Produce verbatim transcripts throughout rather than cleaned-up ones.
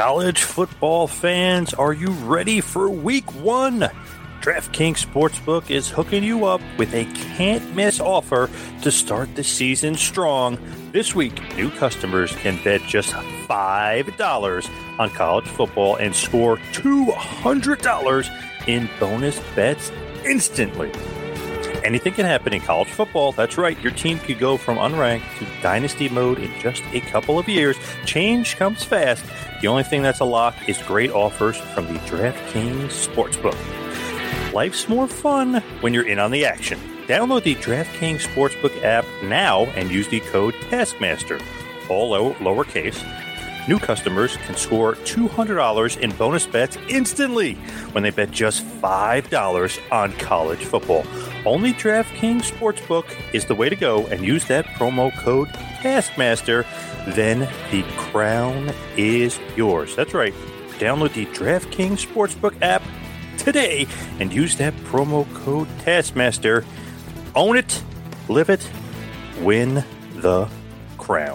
College football fans, are you ready for week one? DraftKings Sportsbook is hooking you up with a can't-miss offer to start the season strong. This week, new customers can bet just five dollars on college football and score two hundred dollars in bonus bets instantly. Anything can happen in college football. That's right. Your team could go from unranked to dynasty mode in just a couple of years. Change comes fast. The only thing that's a lock is great offers from the DraftKings Sportsbook. Life's more fun when you're in on the action. Download the DraftKings Sportsbook app now and use the code Taskmaster, all low, lowercase. New customers can score two hundred dollars in bonus bets instantly when they bet just five dollars on college football. Only DraftKings Sportsbook is the way to go, and use that promo code Taskmaster. Then the crown is yours. That's right. Download the DraftKings Sportsbook app today and use that promo code Taskmaster. Own it, live it, win the crown.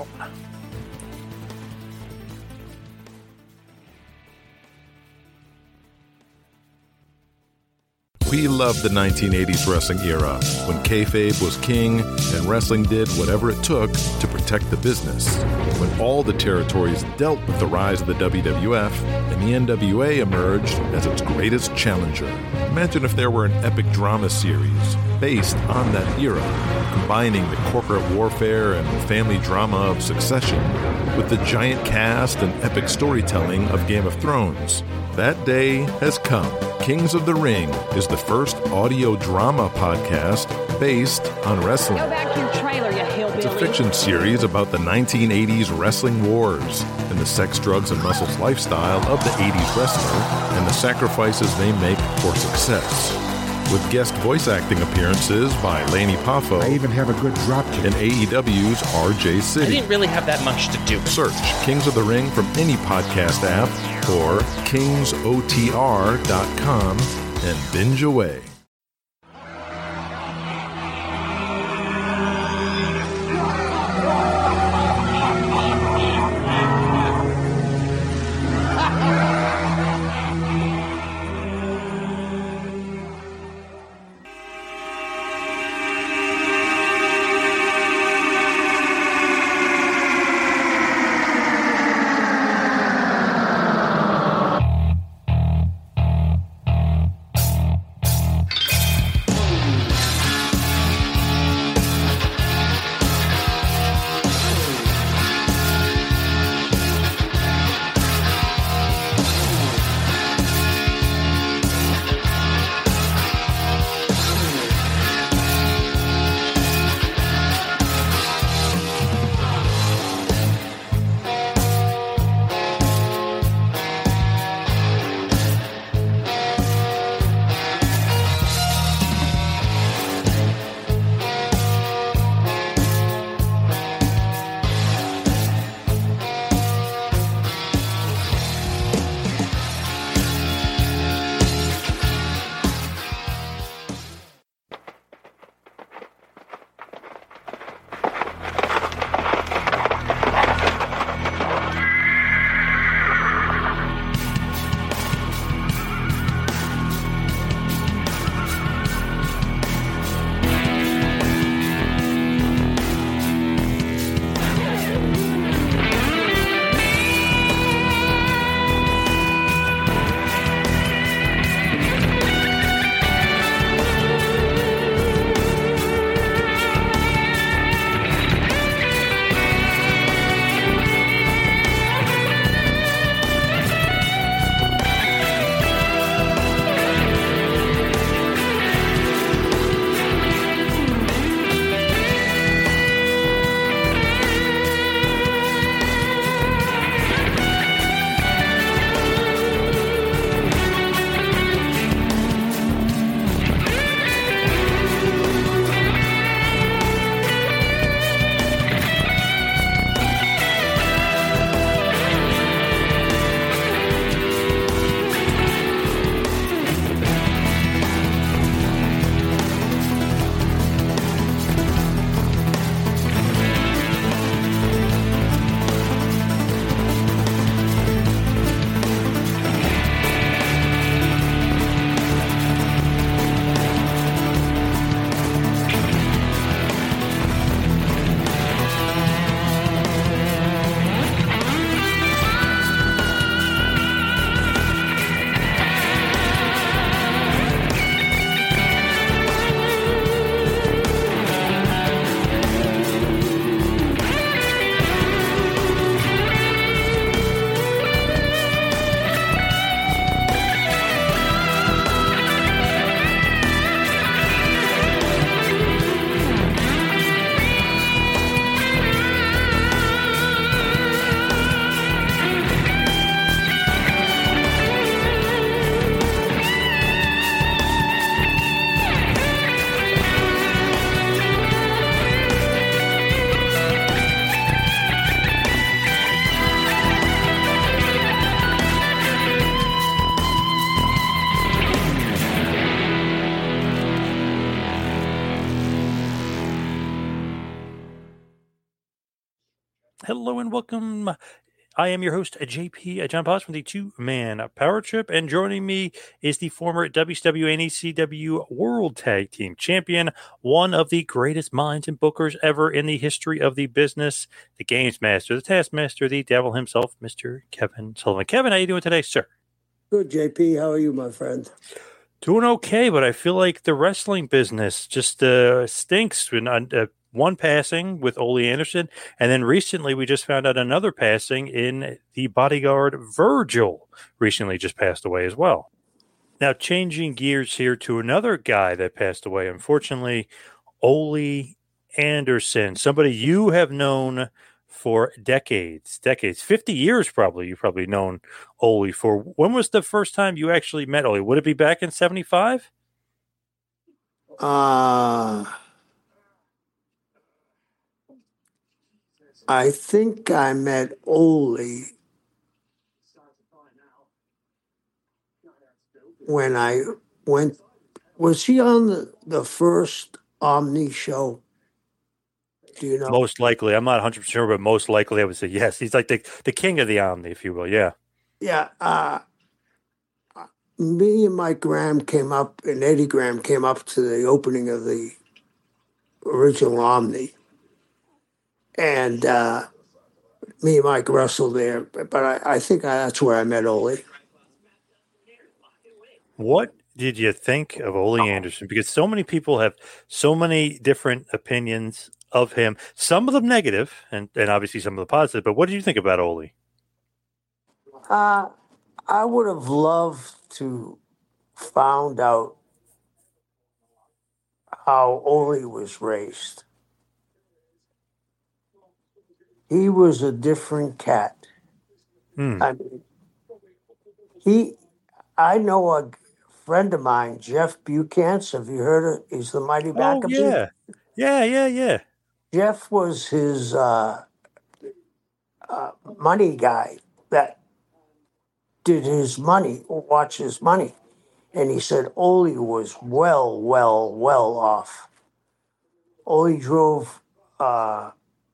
We loved the nineteen eighties wrestling era, when kayfabe was king and wrestling did whatever it took to protect the business. When all the territories dealt with the rise of the W W F and the N W A emerged as its greatest challenger. Imagine if there were an epic drama series based on that era, combining the corporate warfare and family drama of Succession with the giant cast and epic storytelling of Game of Thrones. That day has come. Kings of the Ring is the first audio drama podcast based on wrestling. Go back to your trailer, you hillbilly. It's a fiction series about the nineteen eighties wrestling wars and the sex, drugs, and muscles lifestyle of the eighties wrestler and the sacrifices they make for success. With guest voice acting appearances by Laney Poffo. I even have a good drop kick. And A E W's R J City. I didn't really have that much to do. Search Kings of the Ring from any podcast app or kings o t r dot com and binge away. Hello and welcome. I am your host, J P, John Paz from the Two Man Power Trip, and joining me is the former W C W and E C W World Tag Team Champion, one of the greatest minds and bookers ever in the history of the business, the Games Master, the Taskmaster, the Devil himself, Mister Kevin Sullivan. Kevin, how you doing today, sir? Good, J P. How are you, my friend? Doing okay, but I feel like the wrestling business just uh, stinks. When uh, one passing with Ole Anderson, and then recently we just found out another passing in the Bodyguard. Virgil recently just passed away as well. Now, changing gears here to another guy that passed away, unfortunately, Ole Anderson, somebody you have known for decades, decades, fifty years probably. You've probably known Ole for. When was the first time you actually met Ole? Would it be back in seventy-five? Uh, I think I met Ole when I went. Was he on the, the first Omni show? Do you know? Most likely. I'm not one hundred percent sure, but most likely I would say yes. He's like the, the king of the Omni, if you will. Yeah. Yeah. Uh, me and Mike Graham came up, and Eddie Graham came up to the opening of the original Omni. And uh, me and Mike wrestled there, but I, I think I, that's where I met Ole. What did you think of Ole Anderson? Because so many people have so many different opinions of him, some of them negative, and, and obviously some of the positive. But what did you think about Ole? Uh, I would have loved to found out how Ole was raised. He was a different cat. Hmm. I mean, he. I know a friend of mine, Jeff Buchanan. Have you heard of? He's the Mighty Oh, Backup. yeah. Yeah, yeah, yeah. Jeff was his uh, uh, money guy that did his money, watch his money. And he said Ole was well, well, well off. Ole drove uh,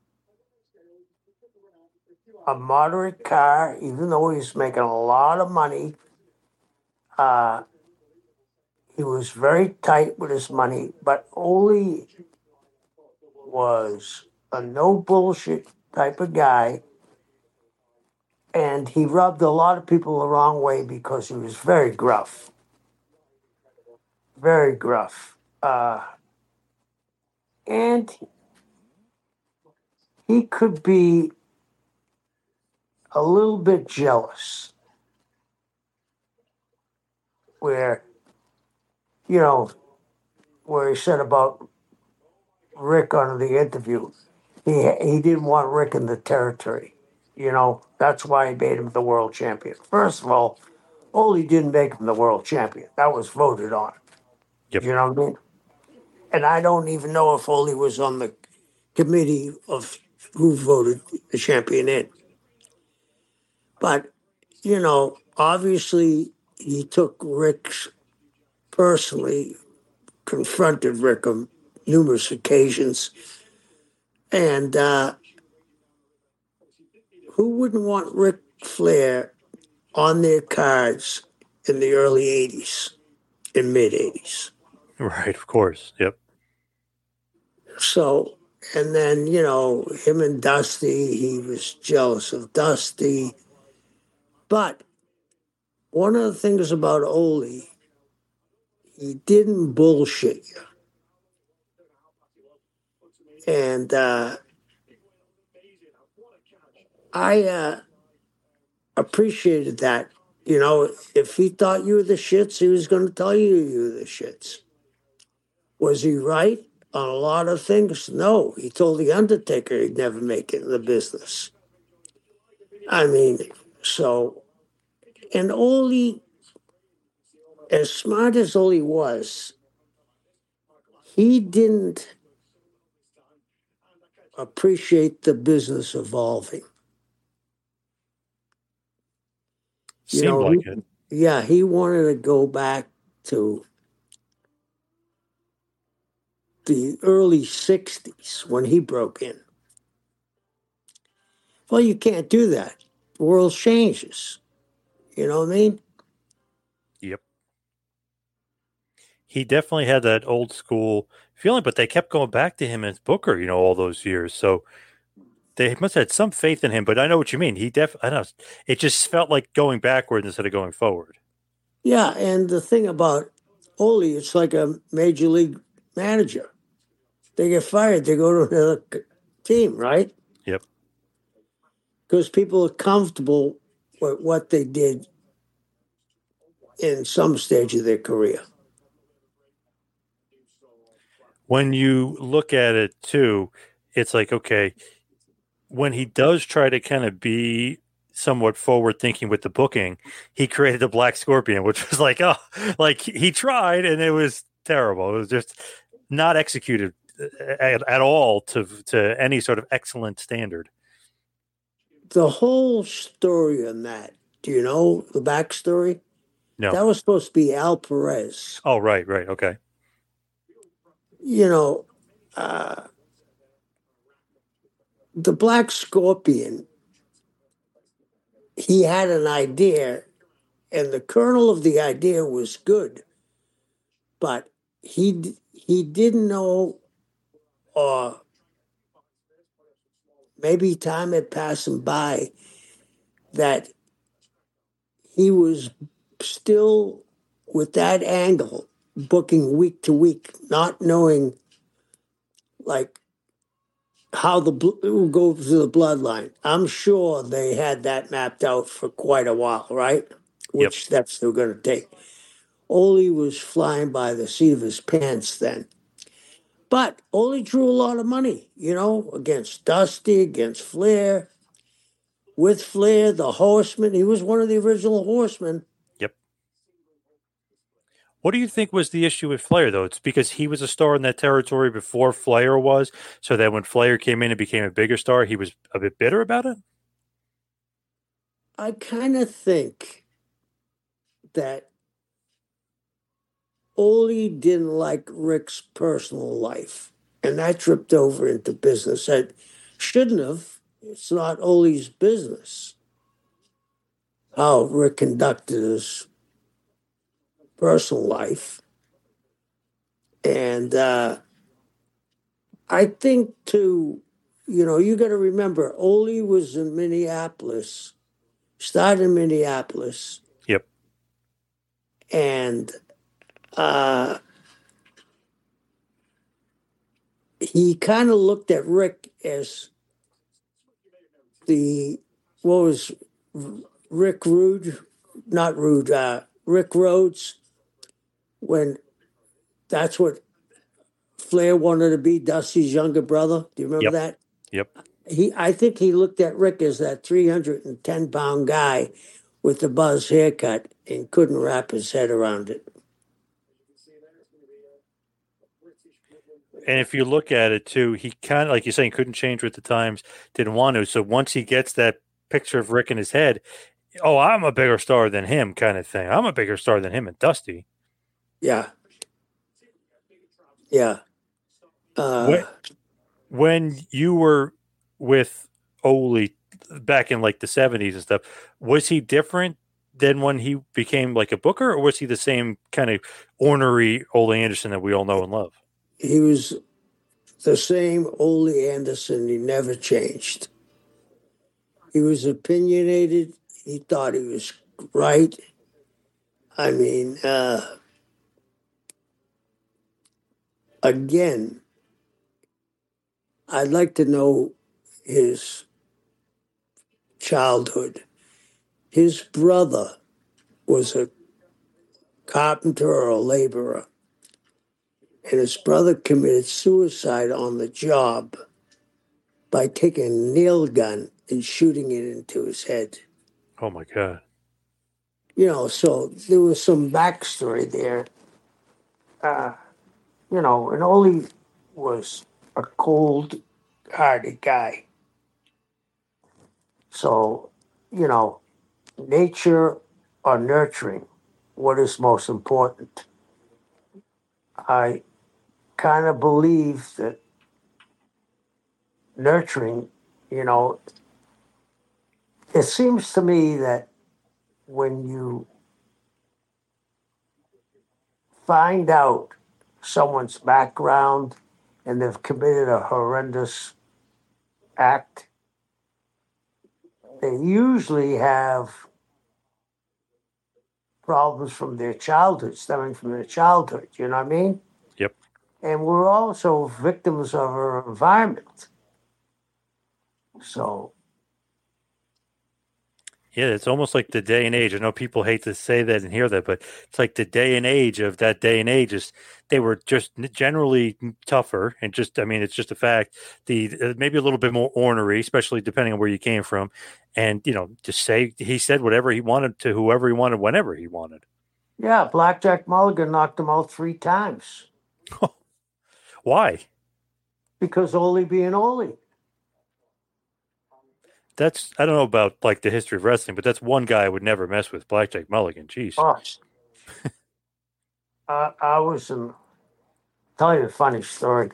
a moderate car, even though he was making a lot of money. Uh, he was very tight with his money, but Ole was a no bullshit type of guy. And he rubbed a lot of people the wrong way because he was very gruff. Very gruff. Uh, and he could be a little bit jealous. Where, you know, where he said about Rick on the interview, he he didn't want Rick in the territory. You know, that's why he made him the world champion. First of all, Ole didn't make him the world champion. That was voted on. Yep. You know what I mean? And I don't even know if Ole was on the committee of who voted the champion in. But, you know, obviously he took Rick's personally, confronted Rick on numerous occasions. And uh, who wouldn't want Ric Flair on their cards in the early eighties, in mid-eighties? Right, of course. Yep. So, and then, you know, him and Dusty, he was jealous of Dusty. But one of the things about Ole, he didn't bullshit you. And uh, I uh, appreciated that. You know, if he thought you were the shits, he was going to tell you you were the shits. Was he right on a lot of things? No. He told The Undertaker he'd never make it in the business. I mean, so, and Ole, as smart as Ole was, he didn't appreciate the business evolving. You Seemed know, like he- it. Yeah, he wanted to go back to the early sixties when he broke in. Well, you can't do that. The world changes. You know what I mean? Yep. He definitely had that old school feeling, but they kept going back to him as Booker, you know, all those years. So they must have had some faith in him, but I know what you mean. He def I don't know. It just felt like going backward instead of going forward. Yeah, and the thing about Ole, it's like a major league manager. They get fired, they go to another team, right? Yep. Because people are comfortable with what they did in some stage of their career. When you look at it too, it's like, okay, when he does try to kind of be somewhat forward thinking with the booking, he created the Black Scorpion, which was like, oh, like he tried and it was terrible. It was just not executed at, at all to to any sort of excellent standard. The whole story on that, do you know the backstory? No. That was supposed to be Al Perez. Oh, right, right. Okay. You know, uh, the Black Scorpion, he had an idea, and the kernel of the idea was good, but he he didn't know, or maybe time had passed him by, that he was still with that angle, booking week to week, not knowing like how the it will go through the bloodline. I'm sure they had that mapped out for quite a while, right? Which Yep. steps they were going to take. Ole was flying by the seat of his pants then. But Ole drew a lot of money, you know, against Dusty, against Flair. With Flair, the Horseman, he was one of the original Horsemen. Yep. What do you think was the issue with Flair, though? It's because he was a star in that territory before Flair was, so that when Flair came in and became a bigger star, he was a bit bitter about it? I kind of think that Ole didn't like Rick's personal life, and that tripped over into business. That shouldn't have. It's not Ole's business how Rick conducted his personal life. And uh, I think, too, you know, you got to remember, Ole was in Minneapolis, started in Minneapolis. Yep. And uh, he kind of looked at Rick as the, what was Rick Rude, not Rude, uh, Rick Rhodes, when that's what Flair wanted to be, Dusty's younger brother. Do you remember Yep. that? Yep. He, I think he looked at Rick as that three hundred ten pound guy with the buzz haircut and couldn't wrap his head around it. And if you look at it too, he kind of, like you're saying, couldn't change with the times, didn't want to. So once he gets that picture of Rick in his head, oh, I'm a bigger star than him, kind of thing. I'm a bigger star than him and Dusty. Yeah. Yeah. Uh, when, when you were with Ole back in like the seventies and stuff, was he different than when he became like a booker, or was he the same kind of ornery Ole Anderson that we all know and love? He was the same Ole Anderson. He never changed. He was opinionated. He thought he was right. I mean, uh, again, I'd like to know his childhood. His brother was a carpenter or a laborer, and his brother committed suicide on the job by taking a nail gun and shooting it into his head. Oh, my God. You know, so there was some backstory there. Uh, you know, and Ole was a cold-hearted guy. So, you know, nature or nurturing, what is most important? I kind of believe that nurturing, you know, it seems to me that when you find out someone's background and they've committed a horrendous act, they usually have problems from their childhood, stemming from their childhood. You know what I mean? Yep. And we're also victims of our environment. So, yeah, it's almost like the day and age. I know people hate to say that and hear that, but it's like the day and age of that day and age is they were just generally tougher, and just I mean, it's just a fact. The uh, maybe a little bit more ornery, especially depending on where you came from, and you know, just say he said whatever he wanted to whoever he wanted, whenever he wanted. yeah, Blackjack Mulligan knocked him out three times. Why? Because Ole being Ole. That's I don't know about like the history of wrestling, but that's one guy I would never mess with. Blackjack Mulligan. Jeez. Oh. uh, I was in, tell you a funny story.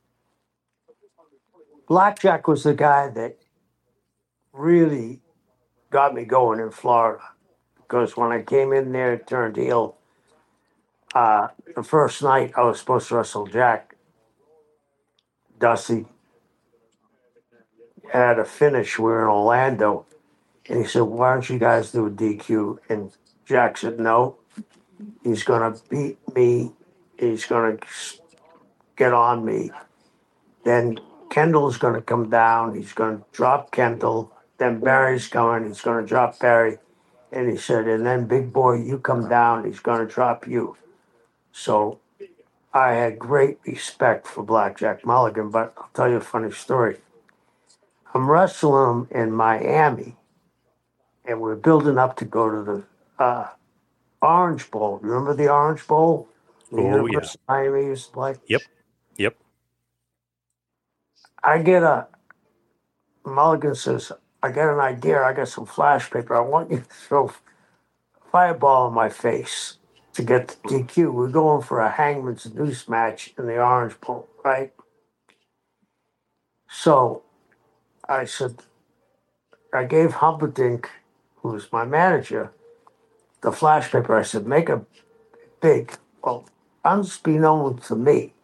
Blackjack was the guy that really got me going in Florida, because when I came in there, turned heel, uh, the first night I was supposed to wrestle Jack Dusty. Had a finish. We were in Orlando, and he said, "Why don't you guys do a D Q?" And Jack said, "No, he's gonna beat me. He's gonna get on me. Then Kendall's gonna come down. He's gonna drop Kendall. Then Barry's coming. He's gonna drop Barry." And he said, "And then Big Boy, you come down. He's gonna drop you." So I had great respect for Blackjack Mulligan, but I'll tell you a funny story. I'm wrestling him in Miami, and we're building up to go to the uh, Orange Bowl. Remember the Orange Bowl? The Oh, University of Miami used to play? Yep. Yep. I get a, Mulligan says, "I got an idea. I got some flash paper. I want you to throw a fireball in my face to get the D Q. We're going for a Hangman's Noose match in the Orange Bowl, right?" So I said, I gave Humperdinck, who was my manager, the flash paper. I said, "Make a big." Well, unbeknown to me,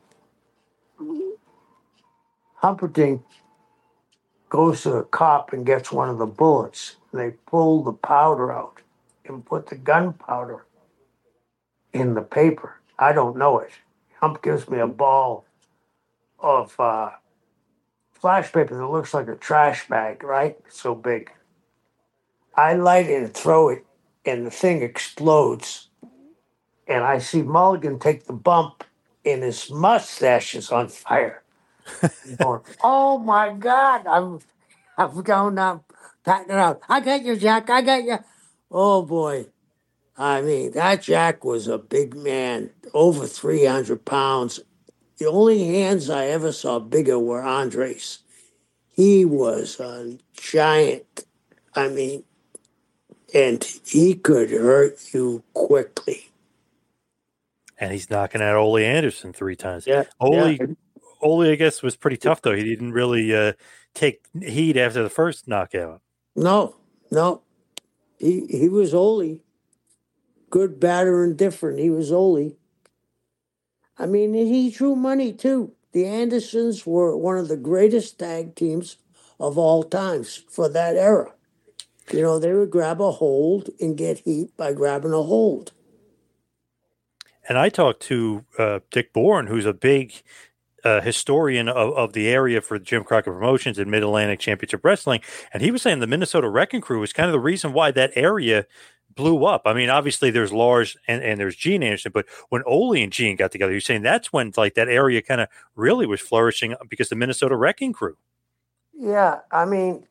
Humperdinck goes to a cop and gets one of the bullets. And they pull the powder out and put the gunpowder in the paper. I don't know it. Hump gives me a ball of uh, flash paper that looks like a trash bag, right? It's so big. I light it and throw it, and the thing explodes. And I see Mulligan take the bump, and his mustache is on fire. I'm going, "Oh my God!" I'm, I'm going up, patting it out. "I got you, Jack. I got you." Oh boy! I mean, that Jack was a big man, over three hundred pounds. The only hands I ever saw bigger were Andre's. He was a giant. I mean, and he could hurt you quickly. And he's knocking out Ole Anderson three times. Yeah, Ole, yeah. Ole, I guess, was pretty tough, though. He didn't really uh, take heat after the first knockout. No, no. He he was Ole. Good, bad, or indifferent. He was Ole. I mean, and he drew money, too. The Andersons were one of the greatest tag teams of all times for that era. You know, they would grab a hold and get heat by grabbing a hold. And I talked to uh, Dick Bourne, who's a big uh, historian of, of the area for Jim Crockett Promotions and Mid-Atlantic Championship Wrestling, and he was saying the Minnesota Wrecking Crew was kind of the reason why that area blew up. I mean, obviously there's Lars and, and there's Gene Anderson, but when Ole and Gene got together, you're saying that's when like that area kind of really was flourishing because the Minnesota Wrecking Crew. Yeah, I mean,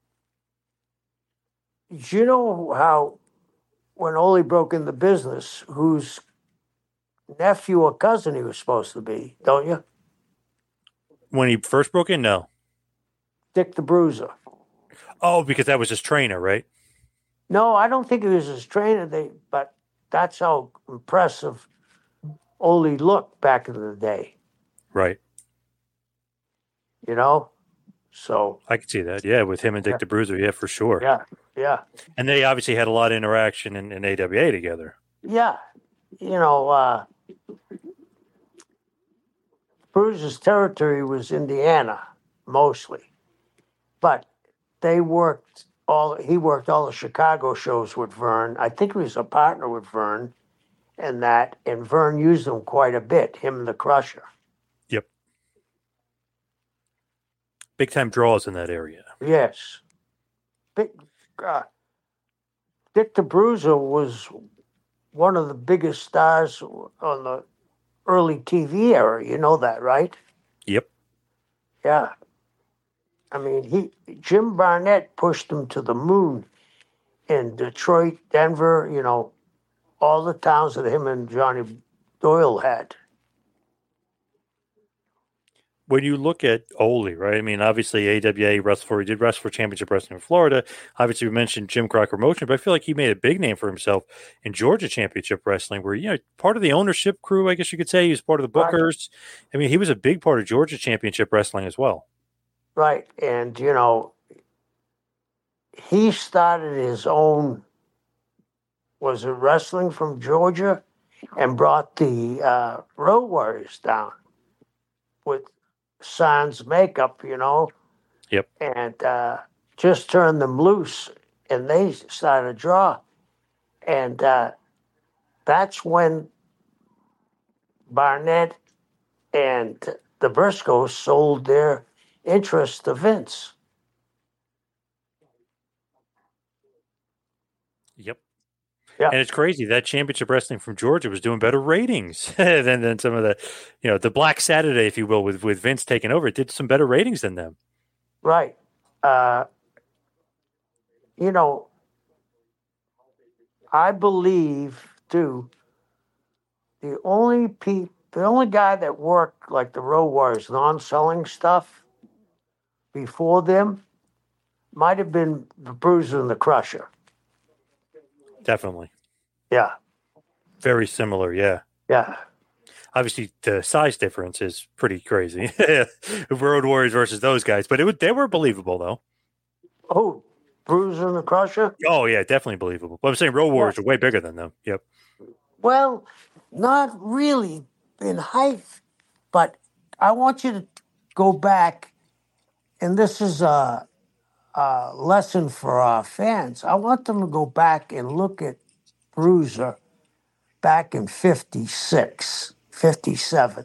you know how when Ole broke in the business, whose nephew or cousin he was supposed to be, don't you? When he first broke in, no. Dick the Bruiser. Oh, because that was his trainer, right? No, I don't think he was his trainer, they, but that's how impressive Ole looked back in the day. Right. You know? So I could see that. Yeah, with him and Dick yeah, the Bruiser. Yeah, for sure. yeah, yeah, And they obviously had a lot of interaction in, in A W A together. yeah. You know, uh, Bruiser's territory was Indiana mostly, but they worked all. He worked all the Chicago shows with Vern. I think he was a partner with Vern, and that, and Vern used him quite a bit. Him and the Crusher. Yep. Big time draws in that area. Yes, big. Uh, Dick the Bruiser was one of the biggest stars on the early T V era. You know that, right? Yep. Yeah. I mean, he Jim Barnett pushed him to the moon in Detroit, Denver, you know, all the towns that him and Johnny Doyle had. When you look at Ole, right? I mean, obviously A W A wrestled for, he did wrestle for Championship Wrestling in Florida. Obviously, we mentioned Jim Crocker Motion, but I feel like he made a big name for himself in Georgia Championship Wrestling, where, you know, part of the ownership crew, I guess you could say. He was part of the bookers. I mean, he was a big part of Georgia Championship Wrestling as well. Right. And, you know, he started his own, was it wrestling from Georgia, and brought the uh, Road Warriors down with sans makeup, you know. Yep. And uh, just turned them loose, and they started to draw. And uh, that's when Barnett and the Briscoes sold their interest to Vince. Yep. Yeah. And it's crazy that Championship Wrestling from Georgia was doing better ratings than, than some of the, you know, the Black Saturday, if you will, with, with Vince taking over. It did some better ratings than them. Right. Uh, you know, I believe, too, the only pe- the only guy that worked like the Road Warriors, non-selling stuff before them might have been the Bruiser and the Crusher. Definitely. Yeah. Very similar, yeah. Yeah. Obviously, the size difference is pretty crazy. Road Warriors versus those guys, but it would, they were believable, though. Oh, Bruiser and the Crusher? Oh, yeah, definitely believable. But I'm saying Road Warriors yeah. are way bigger than them. Yep. Well, not really in height, but I want you to go back, and this is a, a lesson for our fans. I want them to go back and look at Bruiser back in fifty-six, fifty-seven.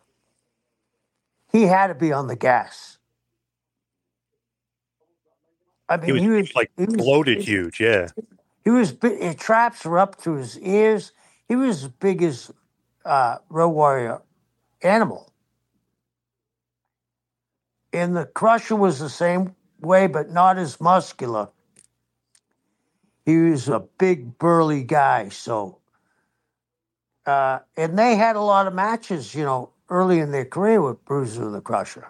He had to be on the gas. I mean, he was, he was like he was, bloated, he, huge, yeah. He was big. His traps were up to his ears. He was as big as uh, Road Warrior Animal. And the Crusher was the same way, but not as muscular. He was a big, burly guy. So, uh, and they had a lot of matches, you know, early in their career with Bruiser and the Crusher.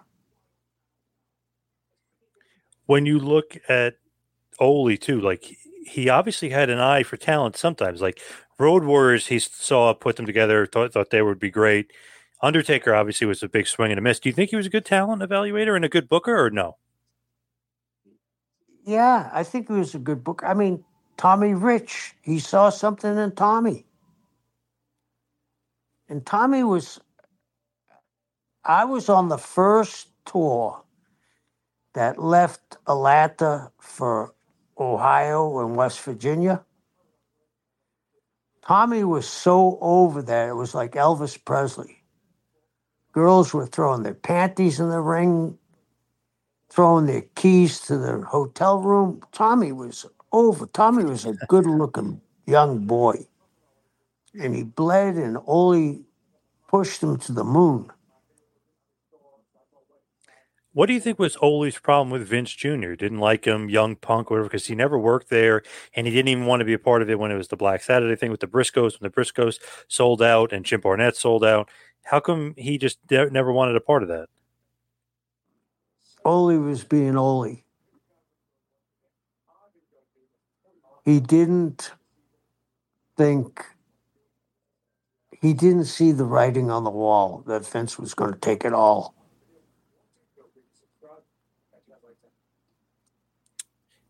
When you look at Ole, too, like, he obviously had an eye for talent sometimes. Like, Road Warriors, he saw, put them together, thought, thought they would be great. Undertaker obviously was a big swing and a miss. Do you think he was a good talent evaluator and a good booker, or no? Yeah, I think he was a good booker. I mean, Tommy Rich, he saw something in Tommy. And Tommy was, I was on the first tour that left Atlanta for Ohio and West Virginia. Tommy was so over there, it was like Elvis Presley. Girls were throwing their panties in the ring, throwing their keys to their hotel room. Tommy was over. Tommy was a good-looking young boy. And he bled, and Ole pushed him to the moon. What do you think was Ole's problem with Vince Junior? Didn't like him, young punk, whatever, because he never worked there, and he didn't even want to be a part of it when it was the Black Saturday thing with the Briscoes, when the Briscoes sold out and Jim Barnett sold out. How come he just never wanted a part of that? Ole was being Ole. He didn't think, he didn't see the writing on the wall that Vince was going to take it all.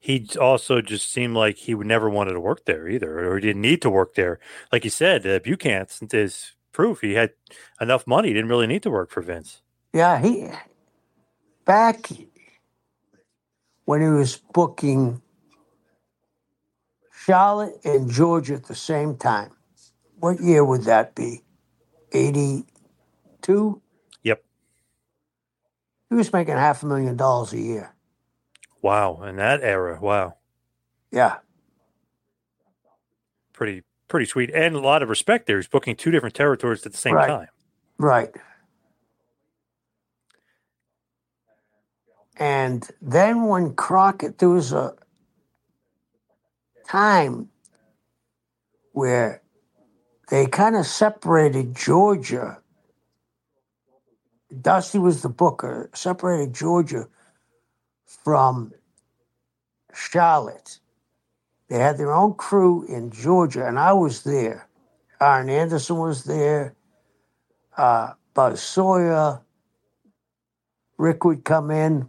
he also just seemed like he would never wanted to work there either, or he didn't need to work there. Like you said, uh, Buchanan is proof he had enough money; he didn't really need to work for Vince. Yeah, he back when he was booking Charlotte and Georgia at the same time. What year would that be? eighty-two? Yep. He was making half a million dollars a year. Wow, in that era, wow. Yeah. Pretty pretty sweet. And a lot of respect there. He's booking two different territories at the same right. time. Right. And then when Crockett, there was a time where they kind of separated Georgia. Dusty was the booker, separated Georgia from Charlotte. They had their own crew in Georgia, and I was there. Arn Anderson was there. Uh, Buzz Sawyer. Rick would come in.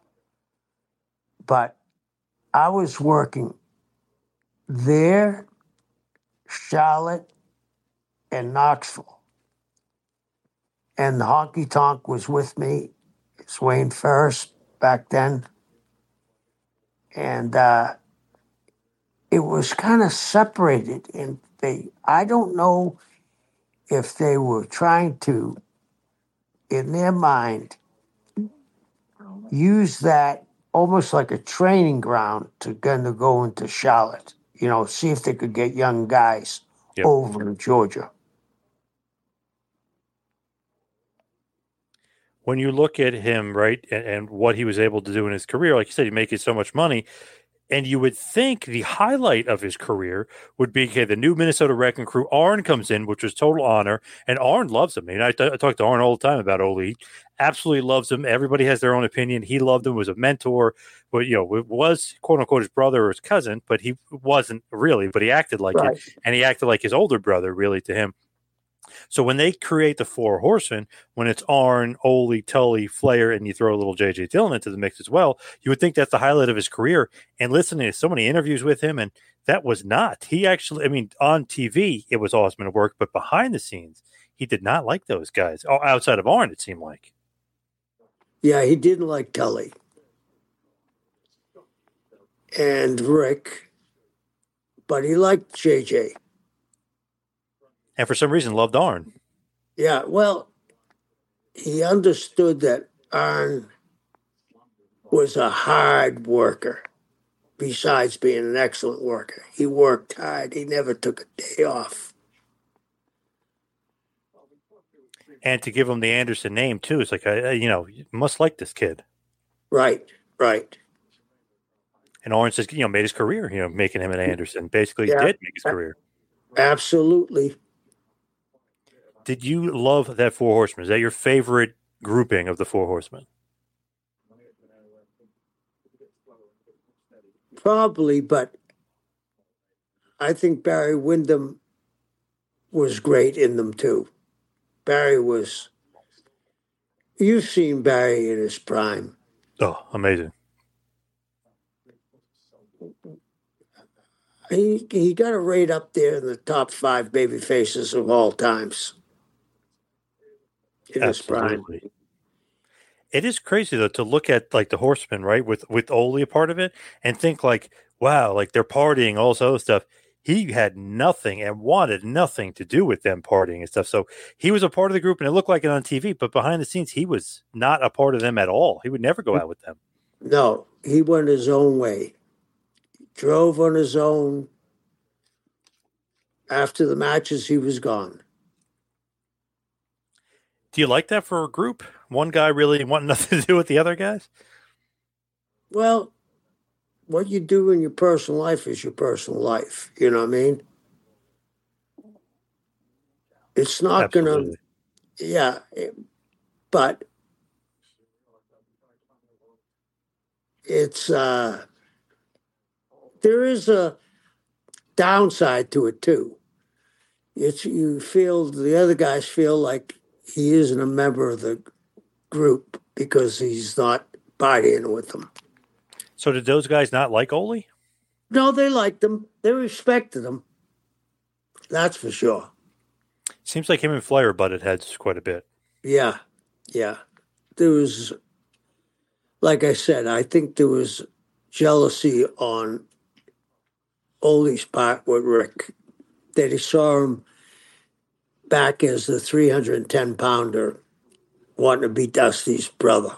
But I was working there, Charlotte, and Knoxville. And the honky tonk was with me. It's Wayne Ferris back then. And uh, it was kind of separated. And they, I don't know if they were trying to, in their mind, use that almost like a training ground to kind of go into Charlotte, you know, see if they could get young guys yep. over to Georgia. When you look at him, right, and, and what he was able to do in his career, like you said, he's making so much money. And you would think the highlight of his career would be, okay, the new Minnesota Wrecking Crew. Arn comes in, which was total honor. And Arn loves him. I mean, I, I talk to Arn all the time about Ole. He absolutely loves him. Everybody has their own opinion. He loved him, was a mentor. But, you know, was, quote unquote, his brother or his cousin, but he wasn't really. But he acted like right. it. And he acted like his older brother, really, to him. So when they create the Four Horsemen, when it's Arn, Ole, Tully, Flair, and you throw a little J J Dillon into the mix as well, you would think that's the highlight of his career. And listening to so many interviews with him, and that was not. He actually, I mean, on T V, it was awesome to work, but behind the scenes, he did not like those guys. Outside of Arn, it seemed like. Yeah, he didn't like Tully. And Rick, but he liked J J. And for some reason, loved Arn. Yeah, well, he understood that Arn was a hard worker, besides being an excellent worker. He worked hard. He never took a day off. And to give him the Anderson name, too, it's like, uh, you know, you must like this kid. Right, right. And Arn says, you know, made his career, you know, making him an Anderson. Basically, yeah. did make his career. Absolutely. Did you love that Four Horsemen? Is that your favorite grouping of the Four Horsemen? Probably, but I think Barry Windham was great in them too. Barry was, you've seen Barry in his prime. Oh, amazing. He he got a rate up there in the top five baby faces of all times. In Absolutely. His prime. It is crazy though to look at like the Horsemen, right, with with Ole a part of it, and think like, wow, like they're partying, all this other stuff. He had nothing and wanted nothing to do with them partying and stuff. So he was a part of the group, and it looked like it on T V, but behind the scenes, he was not a part of them at all. He would never go out with them. No, he went his own way. He drove on his own. After the matches, he was gone. Do you like that for a group? One guy really wanting nothing to do with the other guys? Well, what you do in your personal life is your personal life. You know what I mean? It's not going to, yeah, it, but it's, uh, there is a downside to it too. It's, you feel, the other guys feel like he isn't a member of the group because he's not partying with them. So did those guys not like Ole? No, they liked him. They respected him. That's for sure. Seems like him and Flair butted heads quite a bit. Yeah, yeah. There was, like I said, I think there was jealousy on Ole's part with Rick, that he saw him back as the three hundred ten pounder wanting to be Dusty's brother.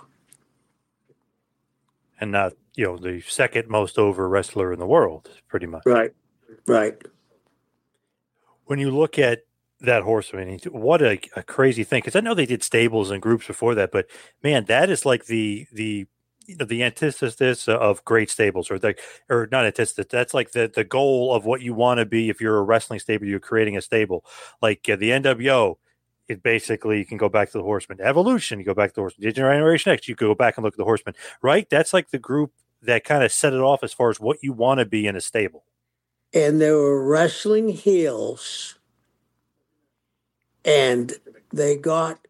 And not, you know, the second most over wrestler in the world, pretty much. Right, right. When you look at that Horseman, what a, a crazy thing. Because I know they did stables and groups before that, but man, that is like the the you know, the antithesis of great stables, or the or not antithesis. That's like the the goal of what you want to be if you're a wrestling stable. You're creating a stable, like uh, the N W O. It basically, you can go back to the Horseman. Evolution, you go back to the Horseman. Generation X, you could go back and look at the Horseman. Right? That's like the group that kind of set it off as far as what you want to be in a stable. And they were wrestling heels, and they got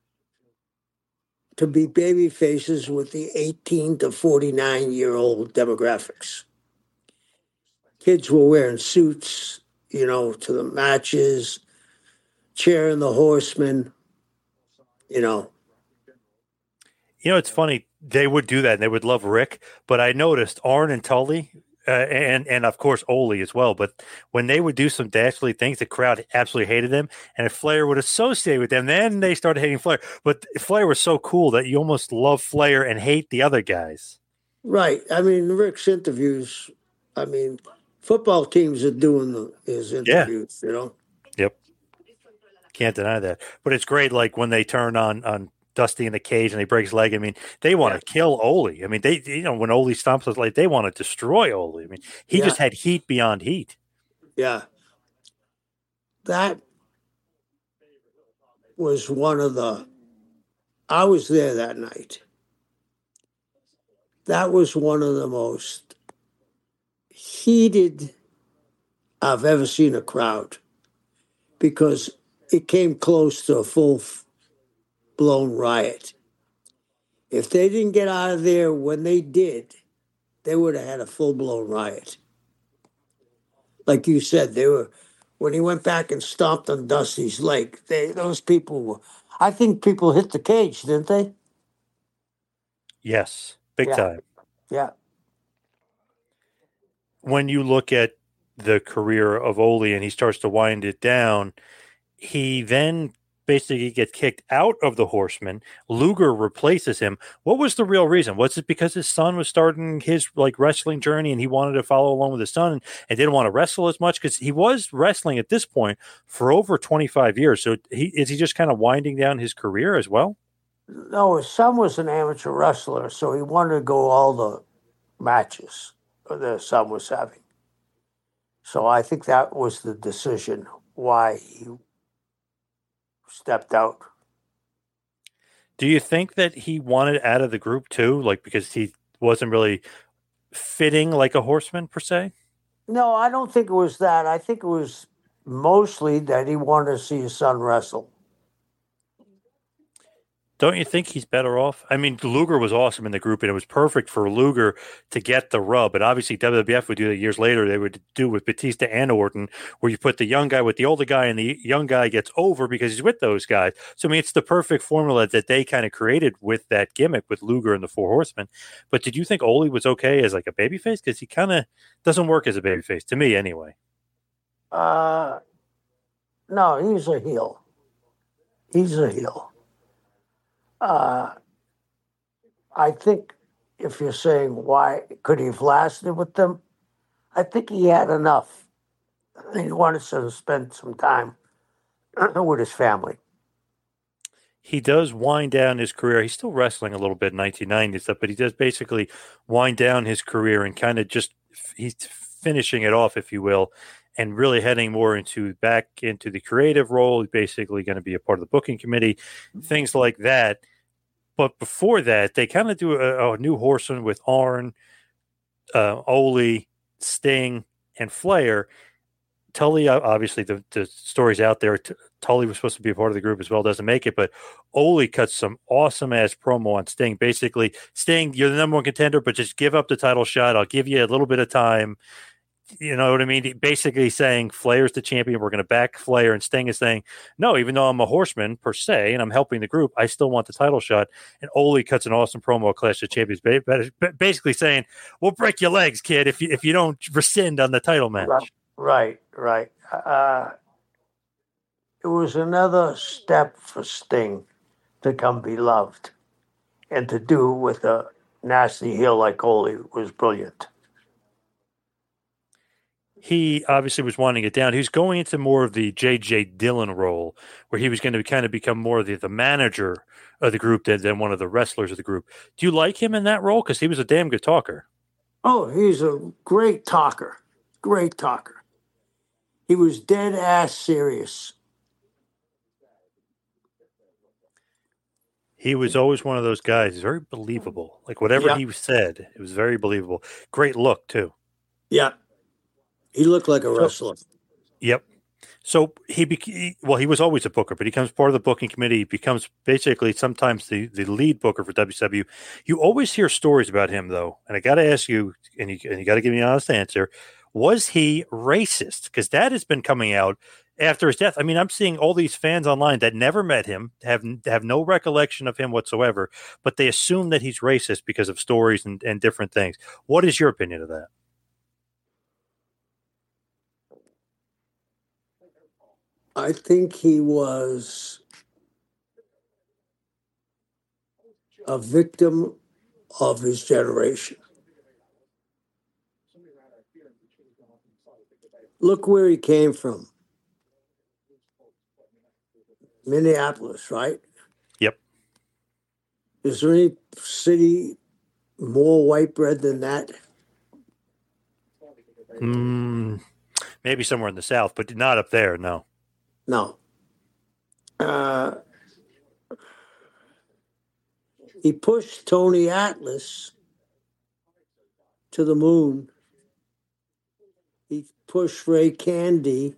to be baby faces with the eighteen to forty-nine year old demographics. Kids were wearing suits, you know, to the matches, cheering the Horseman, you know. You know, it's funny. They would do that, and they would love Rick. But I noticed Arn and Tully, uh, and and of course Ole as well. But when they would do some dastardly things, the crowd absolutely hated them. And if Flair would associate with them, then they started hating Flair. But Flair was so cool that you almost love Flair and hate the other guys. Right. I mean, Rick's interviews. I mean, football teams are doing the, his interviews. Yeah. You know. Yep. Can't deny that. But it's great, like when they turn on on Dusty in the cage and he breaks his leg. I mean, they want yeah. to kill Ole. I mean, they you know when Ole stomps us, like they want to destroy Ole. I mean, he yeah. just had heat beyond heat. Yeah, that was one of the. I was there that night. That was one of the most heated I've ever seen a crowd, because it came close to a full-blown riot. If they didn't get out of there when they did, they would have had a full-blown riot. Like you said, they were when he went back and stomped on Dusty's leg. They those people were. I think people hit the cage, didn't they? Yes, big yeah. time. Yeah. When you look at the career of Ole and he starts to wind it down, he then basically gets kicked out of the Horsemen. Luger replaces him. What was the real reason? Was it because his son was starting his like wrestling journey and he wanted to follow along with his son and, and didn't want to wrestle as much? Because he was wrestling at this point for over twenty-five years. So he is he just kind of winding down his career as well? No, his son was an amateur wrestler, so he wanted to go all the matches the son was having. So I think that was the decision why he stepped out. Do you think that he wanted out of the group too? Like because he wasn't really fitting like a Horseman per se? No, I don't think it was that. I think it was mostly that he wanted to see his son wrestle. Don't you think he's better off? I mean, Luger was awesome in the group, and it was perfect for Luger to get the rub. And obviously, W W F would do that years later. They would do with Batista and Orton, where you put the young guy with the older guy, and the young guy gets over because he's with those guys. So, I mean, it's the perfect formula that they kind of created with that gimmick with Luger and the Four Horsemen. But did you think Ole was okay as like a babyface? Because he kind of doesn't work as a babyface, to me anyway. Uh, no, he's a heel. He's a heel. Uh, I think if you're saying why could he have lasted with them, I think he had enough. He wanted to spend some time with his family. He does wind down his career. He's still wrestling a little bit in nineteen ninety stuff, but he does basically wind down his career and kind of just he's finishing it off, if you will, and really heading more into back into the creative role. He's basically going to be a part of the booking committee, things like that. But before that, they kind of do a, a new Horseman with Arn, uh, Ole, Sting, and Flair. Tully, obviously, the, the story's out there. Tully was supposed to be a part of the group as well, doesn't make it, but Ole cuts some awesome ass promo on Sting. Basically, Sting, you're the number one contender, but just give up the title shot. I'll give you a little bit of time. You know what I mean? Basically saying Flair's the champion. We're going to back Flair, and Sting is saying, no, even though I'm a horseman per se, and I'm helping the group, I still want the title shot. And Ole cuts an awesome promo at Clash of Champions, basically saying, we'll break your legs, kid, if you, if you don't rescind on the title match. Right, right. Uh, it was another step for Sting to become beloved, and to do with a nasty heel like Ole was brilliant. He obviously was wanting it down. He was going into more of the J J Dillon role, where he was going to kind of become more of the, the manager of the group than, than one of the wrestlers of the group. Do you like him in that role? Because he was a damn good talker. Oh, he's a great talker. Great talker. He was dead ass serious. He was always one of those guys, very believable. Like whatever yeah. he said, it was very believable. Great look, too. Yeah. He looked like a wrestler. So, yep. So he, be, well, he was always a booker, but he becomes part of the booking committee. He becomes basically sometimes the, the lead booker for W C W. You always hear stories about him, though, and I got to ask you, and you, and you got to give me an honest answer. Was he racist? Because that has been coming out after his death. I mean, I'm seeing all these fans online that never met him, have have no recollection of him whatsoever, but they assume that he's racist because of stories and, and different things. What is your opinion of that? I think he was a victim of his generation. Look where he came from. Minneapolis, right? Yep. Is there any city more white bread than that? Mm, maybe somewhere in the South, but not up there, no. No. Uh, he pushed Tony Atlas to the moon. He pushed Ray Candy.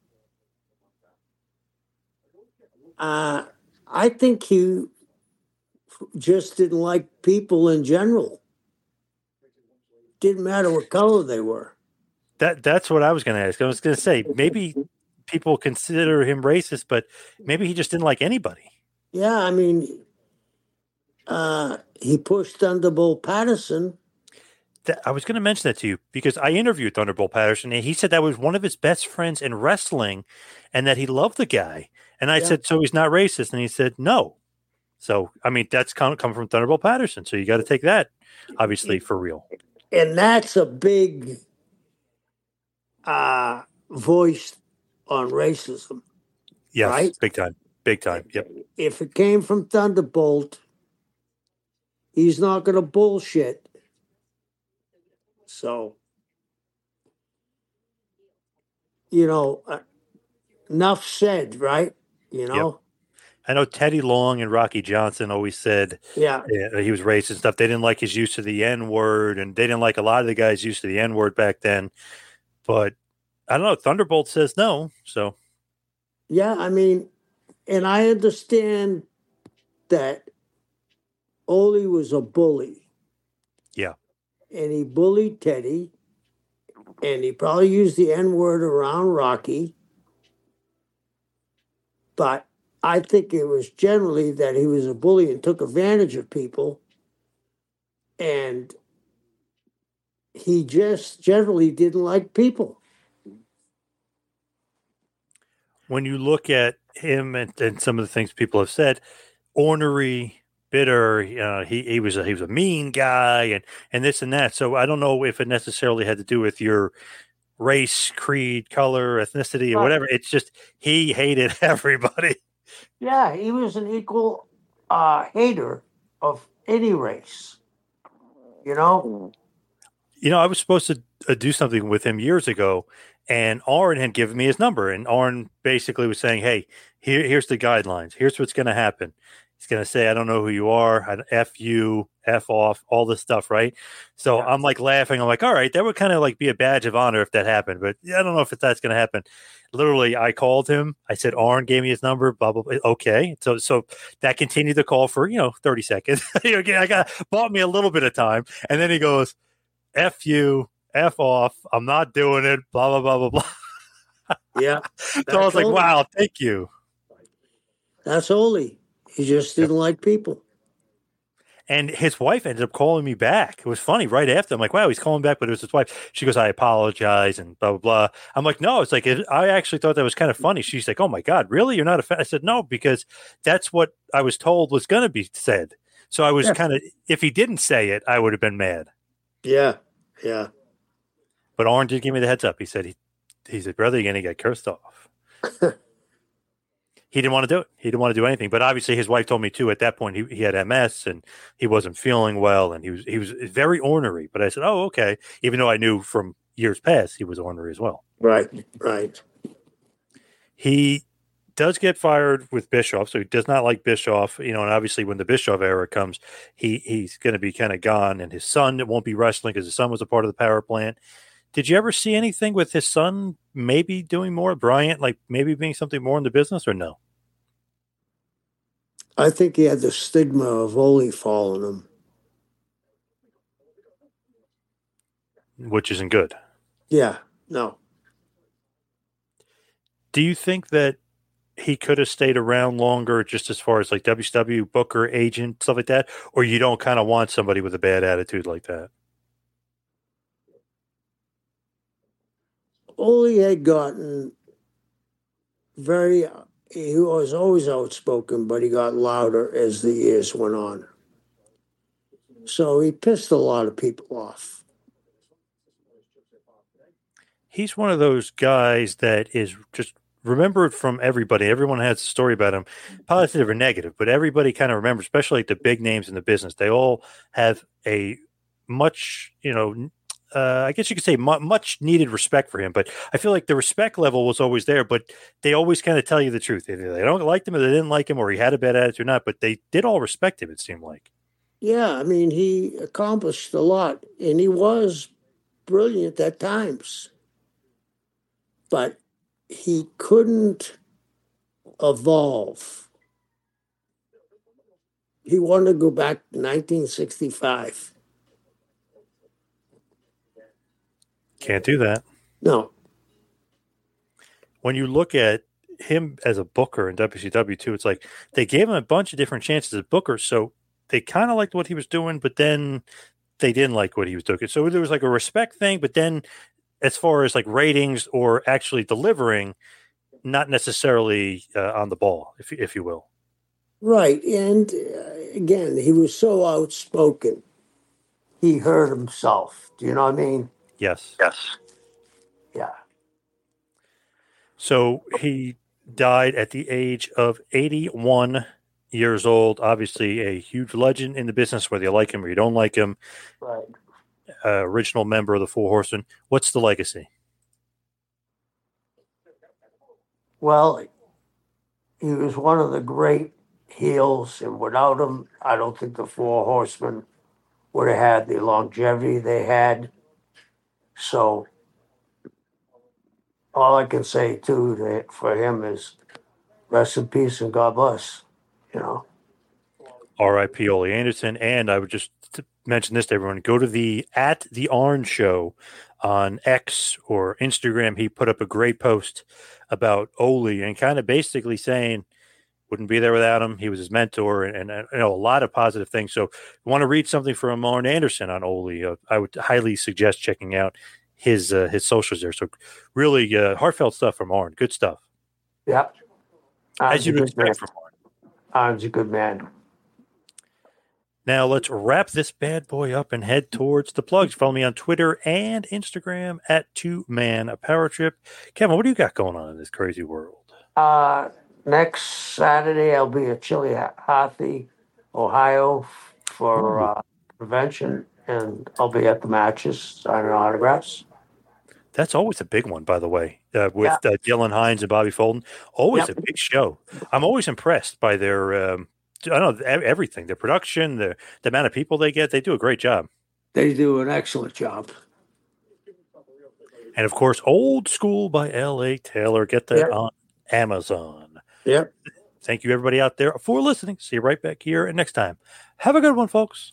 Uh, I think he just didn't like people in general. Didn't matter what color they were. That That's what I was going to ask. I was going to say, maybe people consider him racist, but maybe he just didn't like anybody. Yeah, I mean, uh, he pushed Thunderbolt Patterson. That, I was going to mention that to you because I interviewed Thunderbolt Patterson, and he said that was one of his best friends in wrestling and that he loved the guy. And I yeah. said, so he's not racist? And he said, no. So, I mean, that's come, come from Thunderbolt Patterson. So you got to take that, obviously, for real. And that's a big uh, voice on racism. Yes, right? big time. Big time. Yep. If it came from Thunderbolt, he's not going to bullshit. So, you know, uh, enough said, right? You know? Yep. I know Teddy Long and Rocky Johnson always said yeah. uh, he was racist and stuff. They didn't like his use of the N-word, and they didn't like a lot of the guys' use of the N-word back then. But I don't know. Thunderbolt says no, so. Yeah, I mean, and I understand that Ole was a bully. Yeah. And he bullied Teddy, and he probably used the N-word around Rocky. But I think it was generally that he was a bully and took advantage of people. And he just generally didn't like people. When you look at him and, and some of the things people have said, ornery, bitter, uh, he, he was a, he was a mean guy and, and this and that. So I don't know if it necessarily had to do with your race, creed, color, ethnicity, or whatever. It's just he hated everybody. Yeah, he was an equal uh, hater of any race. You know? You know, I was supposed to uh, do something with him years ago, and Arn had given me his number, and Arn basically was saying, hey, here, here's the guidelines. Here's what's going to happen. He's going to say, I don't know who you are. F you, F off, all this stuff, right? So yeah. I'm like laughing. I'm like, all right, that would kind of like be a badge of honor if that happened. But I don't know if that's going to happen. Literally, I called him. I said, Arn gave me his number, blah, blah, blah. Okay. So so that continued the call for, you know, thirty seconds. I got bought me a little bit of time. And then he goes, F you, F off. I'm not doing it, blah, blah, blah, blah, blah. Yeah. So I was like, Ole. Wow, thank you. That's Ole. He just didn't yep. like people. And his wife ended up calling me back. It was funny right after. I'm like, wow, he's calling back, but it was his wife. She goes, I apologize and blah, blah, blah. I'm like, no, it's like, it, I actually thought that was kind of funny. She's like, oh my God, really? You're not a fan? I said, no, because that's what I was told was going to be said. So I was yeah. kind of, if he didn't say it, I would have been mad. Yeah. Yeah. But Arn did give me the heads up. He said, he, he said, brother, you're going to get cursed off. He didn't want to do it. He didn't want to do anything. But obviously, his wife told me too. At that point, he, he had M S and he wasn't feeling well, and he was he was very ornery. But I said, "Oh, okay." Even though I knew from years past he was ornery as well. Right, right. He does get fired with Bischoff, so he does not like Bischoff. You know, and obviously, when the Bischoff era comes, he he's going to be kind of gone, and his son won't be wrestling because his son was a part of the power plant. Did you ever see anything with his son maybe doing more, Bryant, like maybe being something more in the business, or no? I think he had the stigma of Ole following him. Which isn't good. Yeah, no. Do you think that he could have stayed around longer just as far as like W C W, booker, agent, stuff like that? Or you don't kind of want somebody with a bad attitude like that? Ole had gotten very, he was always outspoken, but he got louder as the years went on. So he pissed a lot of people off. He's one of those guys that is just remembered from everybody. Everyone has a story about him, positive or negative, but everybody kind of remembers, especially like the big names in the business. They all have a much, you know, Uh, I guess you could say mu- much needed respect for him, but I feel like the respect level was always there, but they always kind of tell you the truth. Either they don't like him or they didn't like him or he had a bad attitude or not, but they did all respect him, it seemed like. Yeah, I mean, he accomplished a lot, and he was brilliant at times, but he couldn't evolve. He wanted to go back to nineteen sixty-five. Can't do that. No. When you look at him as a booker in W C W too, it's like they gave him a bunch of different chances as booker, so they kind of liked what he was doing, but then they didn't like what he was doing. So there was like a respect thing, but then as far as like ratings or actually delivering, not necessarily uh, on the ball, if if you will. Right, and uh, again, he was so outspoken. He hurt himself. Do you know what I mean? Yes. Yes. Yeah. So he died at the age of eighty-one years old. Obviously, a huge legend in the business, whether you like him or you don't like him. Right. Uh, original member of the Four Horsemen. What's the legacy? Well, he was one of the great heels, and without him, I don't think the Four Horsemen would have had the longevity they had. So all I can say, too, to, for him is rest in peace and God bless, you know. R I P Ole Anderson. And I would just mention this to everyone. Go to the at the Arn Show on X or Instagram. He put up a great post about Ole and kind of basically saying wouldn't be there without him. He was his mentor and, and you know, a lot of positive things. So if you want to read something from Arn Anderson on Ole, uh, I would highly suggest checking out his uh, his socials there. So really uh, heartfelt stuff from Arn. Good stuff. Yep. As you'd expect from Arn. Arn's a good man. Now let's wrap this bad boy up and head towards the plugs. Follow me on Twitter and Instagram at Two Man a Power Trip. Kevin, what do you got going on in this crazy world? Uh, next Saturday I'll be at Chillicothe, Ohio, for uh, convention, and I'll be at the matches signing autographs. That's always a big one, by the way, uh, with yeah. uh, Dylan Hines and Bobby Fulton. Always yep. a big show. I'm always impressed by their um, I don't know, everything, the production, the, the amount of people they get, they do a great job. They do an excellent job. And, of course, Old School by L A Taylor. Get that Yep. on Amazon. Yep. Thank you, everybody out there, for listening. See you right back here next time. Have a good one, folks.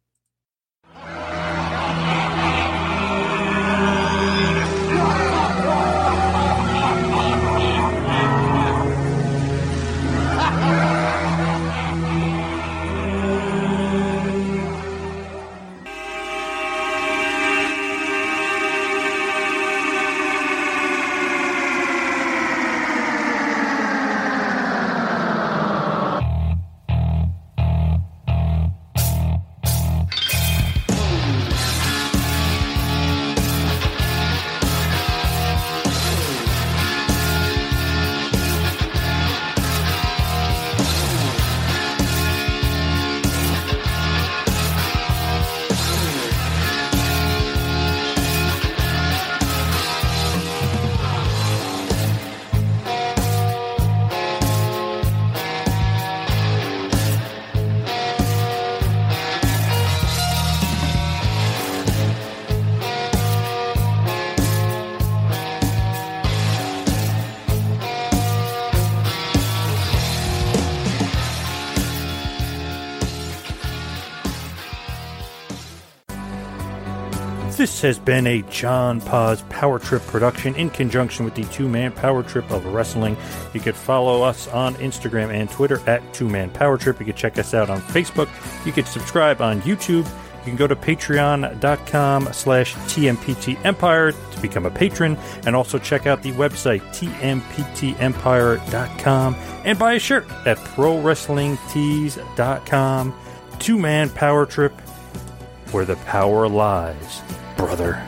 This has been a John Paz Power Trip production in conjunction with the Two-Man Power Trip of Wrestling. You could follow us on Instagram and Twitter at Two-Man Power Trip. You could check us out on Facebook. You could subscribe on YouTube. You can go to patreon.com slash TMPT Empire to become a patron, and also check out the website T M P T empire dot com and buy a shirt at pro wrestling tees dot com. Two-Man Power Trip, where the power lies, brother.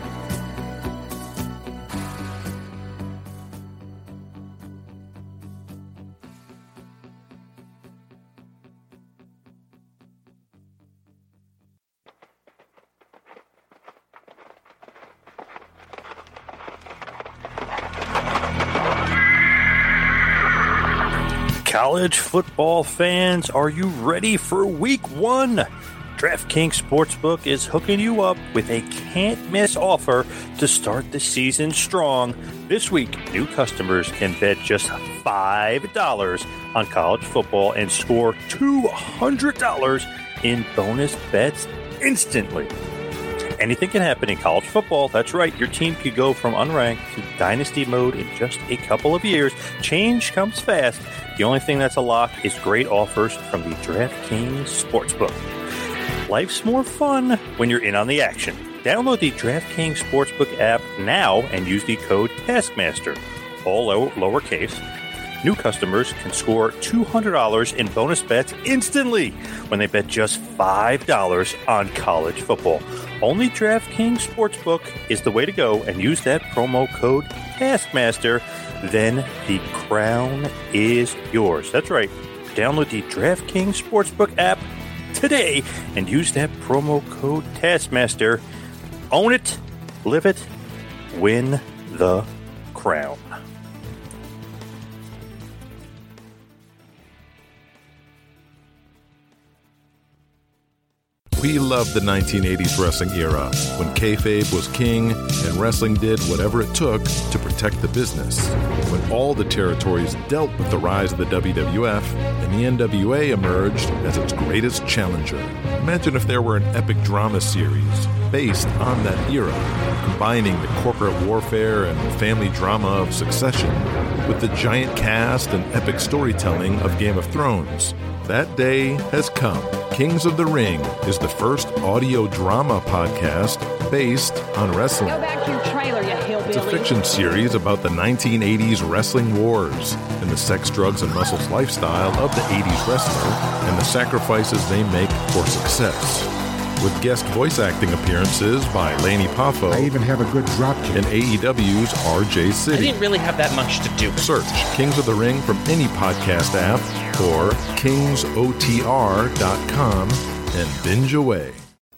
College football fans, are you ready for week one? DraftKings Sportsbook is hooking you up with a can't-miss offer to start the season strong. This week, new customers can bet just five dollars on college football and score two hundred dollars in bonus bets instantly. Anything can happen in college football. That's right. Your team could go from unranked to dynasty mode in just a couple of years. Change comes fast. The only thing that's a lock is great offers from the DraftKings Sportsbook. Life's more fun when you're in on the action. Download the DraftKings Sportsbook app now and use the code Taskmaster, all low, lowercase. New customers can score two hundred dollars in bonus bets instantly when they bet just five dollars on college football. Only DraftKings Sportsbook is the way to go, and use that promo code Taskmaster. Then the crown is yours. That's right. Download the DraftKings Sportsbook app today and use that promo code Taskmaster. Own it, live it, win the crown. We loved the nineteen eighties wrestling era, when kayfabe was king and wrestling did whatever it took to protect the business. When all the territories dealt with the rise of the W W F and the N W A emerged as its greatest challenger. Imagine if there were an epic drama series based on that era, combining the corporate warfare and family drama of Succession with the giant cast and epic storytelling of Game of Thrones. That day has come. Kings of the Ring is the first audio drama podcast based on wrestling. Go back to your trailer, you hillbilly. It's a fiction series about the nineteen eighties wrestling wars and the sex, drugs, and muscles lifestyle of the eighties wrestler and the sacrifices they make for success. With guest voice acting appearances by Laney Poffo. I even have a good drop kick. And A E W's R J I City. didn't really have that much to do. Search Kings of the Ring from any podcast app or kings o t r dot com and binge away.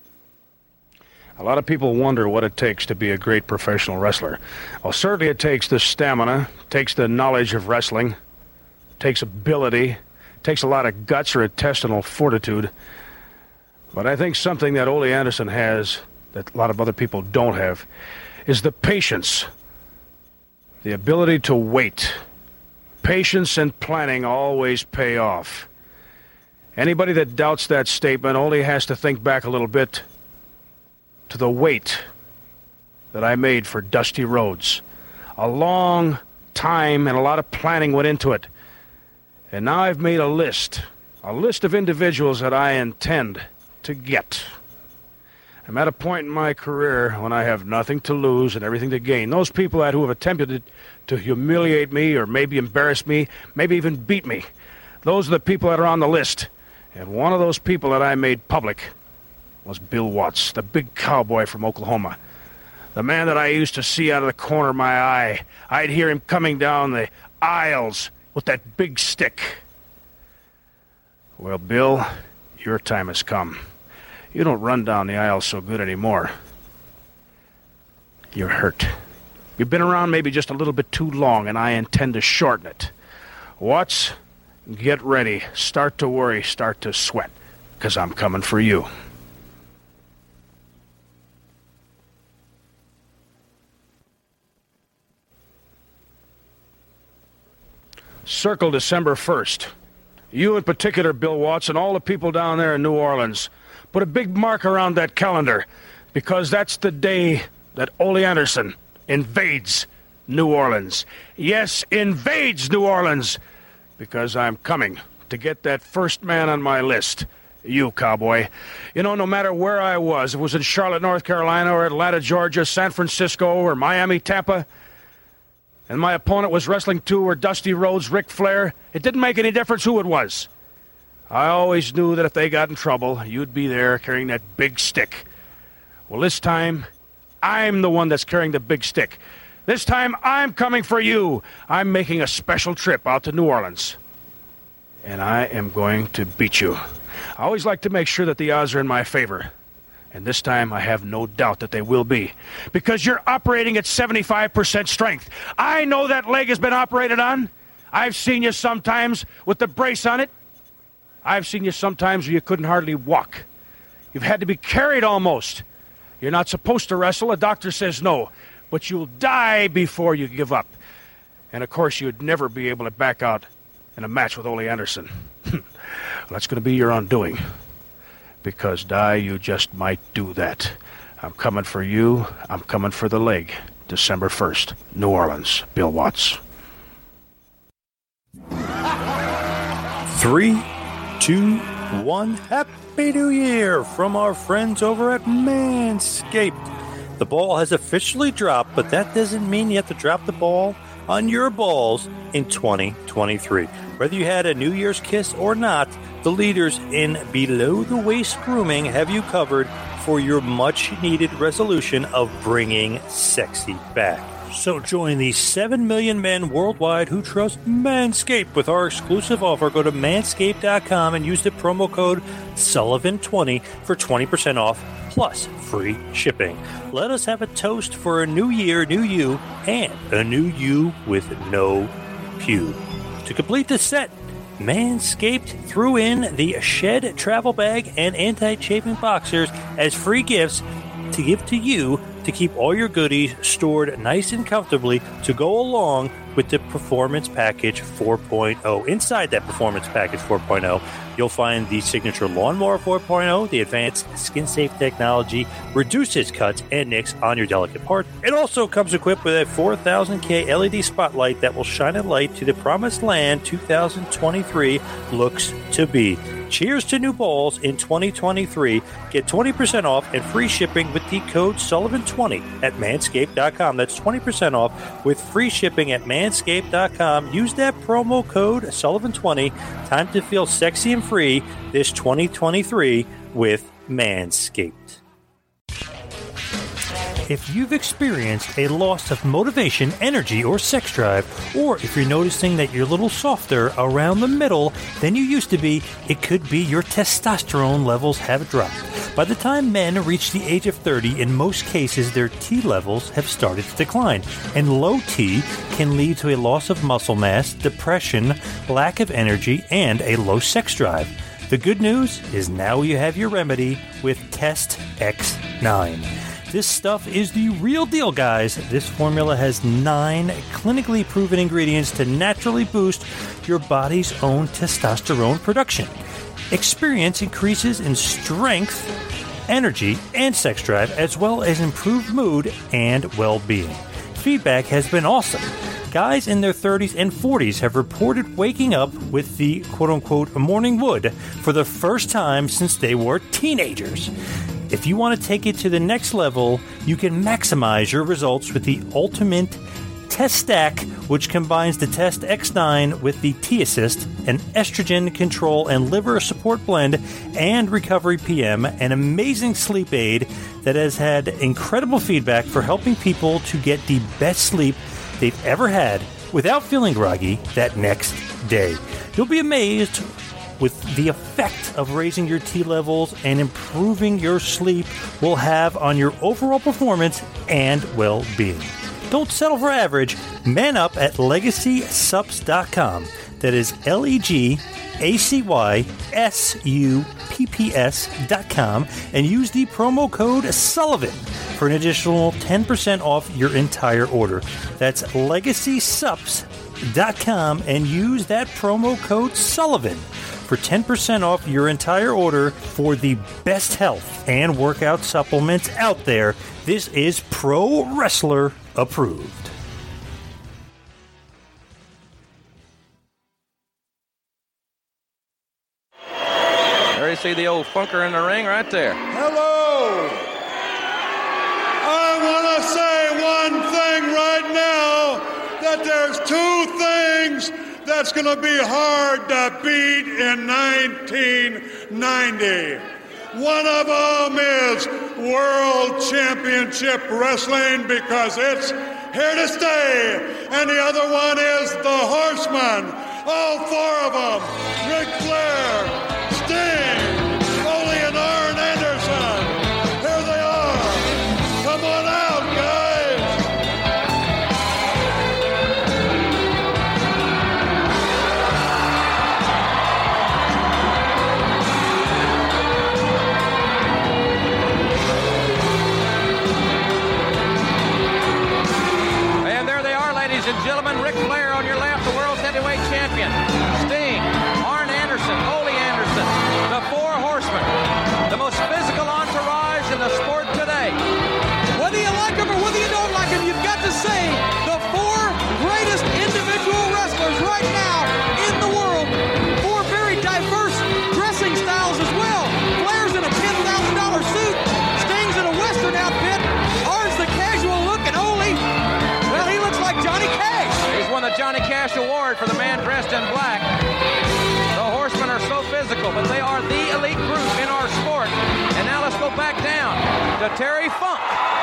A lot of people wonder what it takes to be a great professional wrestler. Well, certainly it takes the stamina, takes the knowledge of wrestling, takes ability, takes a lot of guts or intestinal fortitude. But I think something that Ole Anderson has that a lot of other people don't have is the patience, the ability to wait. Patience and planning always pay off. Anybody that doubts that statement only has to think back a little bit to the wait that I made for Dusty Rhodes. A long time and a lot of planning went into it. And now I've made a list, a list of individuals that I intend to get. I'm at a point in my career when I have nothing to lose and everything to gain. Those people that who have attempted to humiliate me or maybe embarrass me, maybe even beat me, those are the people that are on the list. And one of those people that I made public was Bill Watts, the big cowboy from Oklahoma. The man that I used to see out of the corner of my eye. I'd hear him coming down the aisles with that big stick. Well, Bill, your time has come. You don't run down the aisle so good anymore. You're hurt. You've been around maybe just a little bit too long, and I intend to shorten it. Watts, get ready. Start to worry. Start to sweat, because I'm coming for you. Circle December first. You in particular, Bill Watts, and all the people down there in New Orleans. Put a big mark around that calendar, because that's the day that Ole Anderson invades New Orleans. Yes, invades New Orleans, because I'm coming to get that first man on my list. You, cowboy. You know, no matter where I was, if it was in Charlotte, North Carolina, or Atlanta, Georgia, San Francisco, or Miami, Tampa, and my opponent was wrestling two or Dusty Rhodes, Ric Flair, it didn't make any difference who it was. I always knew that if they got in trouble, you'd be there carrying that big stick. Well, this time, I'm the one that's carrying the big stick. This time, I'm coming for you. I'm making a special trip out to New Orleans. And I am going to beat you. I always like to make sure that the odds are in my favor. And this time, I have no doubt that they will be. Because you're operating at seventy-five percent strength. I know that leg has been operated on. I've seen you sometimes with the brace on it. I've seen you sometimes where you couldn't hardly walk. You've had to be carried almost. You're not supposed to wrestle. A doctor says no. But you'll die before you give up. And, of course, you'd never be able to back out in a match with Ole Anderson. Well, that's going to be your undoing. Because, Di, you just might do that. I'm coming for you. I'm coming for the leg. December first, New Orleans. Bill Watts. Three, two, one. Happy New Year from our friends over at Manscaped. The ball has officially dropped, but that doesn't mean you have to drop the ball on your balls in twenty twenty-three. Whether you had a New Year's kiss or not, the leaders in below-the-waist grooming have you covered for your much-needed resolution of bringing sexy back. So join the seven million men worldwide who trust Manscaped with our exclusive offer. Go to manscaped dot com and use the promo code Sullivan twenty for twenty percent off plus free shipping. Let us have a toast for a new year, new you, and a new you with no pube. To complete the set, Manscaped threw in the Shed travel bag and anti-chafing boxers as free gifts to give to you to keep all your goodies stored nice and comfortably to go along with the Performance Package four point oh. Inside that Performance Package four point oh, you'll find the Signature Lawnmower four point oh, the advanced skin-safe technology, reduces cuts and nicks on your delicate parts. It also comes equipped with a four thousand K L E D spotlight that will shine a light to the promised land two thousand twenty-three looks to be. Cheers to new balls in twenty twenty-three. Get twenty percent off and free shipping with the code Sullivan twenty at manscaped dot com. That's twenty percent off with free shipping at manscaped dot com. Use that promo code Sullivan twenty. Time to feel sexy and free this twenty twenty-three with Manscaped. If you've experienced a loss of motivation, energy, or sex drive, or if you're noticing that you're a little softer around the middle than you used to be, it could be your testosterone levels have dropped. By the time men reach the age of thirty, in most cases their T levels have started to decline, and low T can lead to a loss of muscle mass, depression, lack of energy, and a low sex drive. The good news is now you have your remedy with Test X nine. This stuff is the real deal, guys. This formula has nine clinically proven ingredients to naturally boost your body's own testosterone production. Experience increases in strength, energy, and sex drive, as well as improved mood and well-being. Feedback has been awesome. Guys in their thirties and forties have reported waking up with the quote-unquote morning wood for the first time since they were teenagers. If you want to take it to the next level, you can maximize your results with the Ultimate Test Stack, which combines the Test X nine with the T-Assist, an estrogen control and liver support blend, and Recovery P M, an amazing sleep aid that has had incredible feedback for helping people to get the best sleep they've ever had without feeling groggy that next day. You'll be amazed with the effect of raising your T levels and improving your sleep will have on your overall performance and well-being. Don't settle for average. Man up at legacy sups dot com. That is L E G A C Y S U P P S dot com and use the promo code Sullivan for an additional ten percent off your entire order. That's legacy sups dot com and use that promo code Sullivan for ten percent off your entire order for the best health and workout supplements out there. This is Pro Wrestler approved. There you see the old funker in the ring right there. Hello! I want to say one thing right now, that there's two things that's going to be hard to beat in nineteen ninety. One of them is World Championship Wrestling, because it's here to stay. And the other one is the Horsemen. All four of them. Ric Flair, Sting, Ole and Arn Anderson. Here they are. Come on out, guys. Ladies and gentlemen, Ric Flair on your left, the world's heavyweight champion. Sting, Arn Anderson, Ole Anderson, the Four Horsemen, the most physical entourage in the sport today. Whether you like them or whether you don't like them, you've got to say the four greatest individual wrestlers right now in the world. Four very diverse dressing styles as well. Flair's in a ten thousand dollars suit. Sting's in a Western outfit. Arn's the casual look, and Ole, well, he looks like Johnny Cash. He's won the Johnny Cash Award for the man dressed in black. The Horsemen are so physical, but they are the elite group in our sport. And now let's go back down to Terry Funk.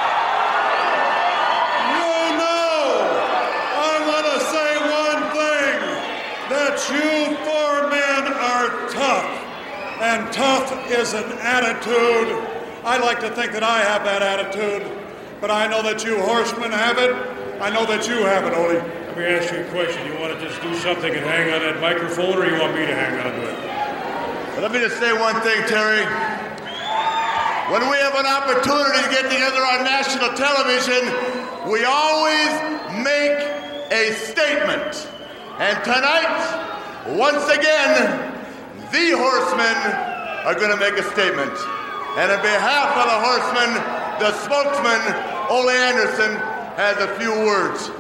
You know, I want to say one thing, that you four men are tough. And tough is an attitude. I like to think that I have that attitude, but I know that you horsemen have it. I know that you have it, Ole. Let me ask you a question. You want to just do something and hang on that microphone, or you want me to hang on to it? Well, let me just say one thing, Terry. When we have an opportunity to get together on national television, we always make a statement. And tonight, once again, the Horsemen are going to make a statement. And on behalf of the Horsemen, the spokesman, Ole Anderson, has a few words.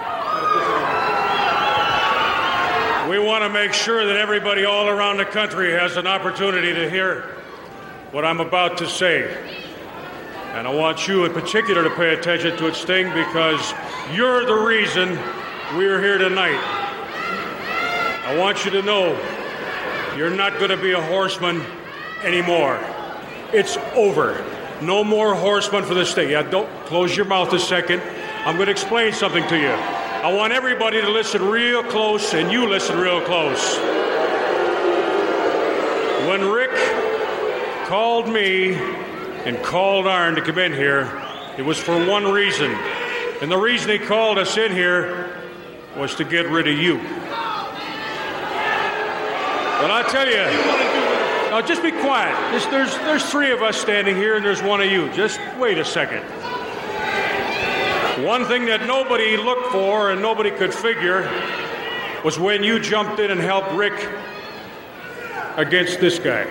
We want to make sure that everybody all around the country has an opportunity to hear what I'm about to say. And I want you in particular to pay attention to it, Sting, because you're the reason we're here tonight. I want you to know you're not going to be a horseman anymore. It's over. No more horsemen for the state. Yeah, don't close your mouth a second. I'm going to explain something to you. I want everybody to listen real close, and you listen real close. When Rick called me and called Arn to come in here, it was for one reason. And the reason he called us in here was to get rid of you. But I tell you, now just be quiet. There's, there's, there's three of us standing here and there's one of you. Just wait a second. One thing that nobody looked for and nobody could figure was when you jumped in and helped Rick against this guy.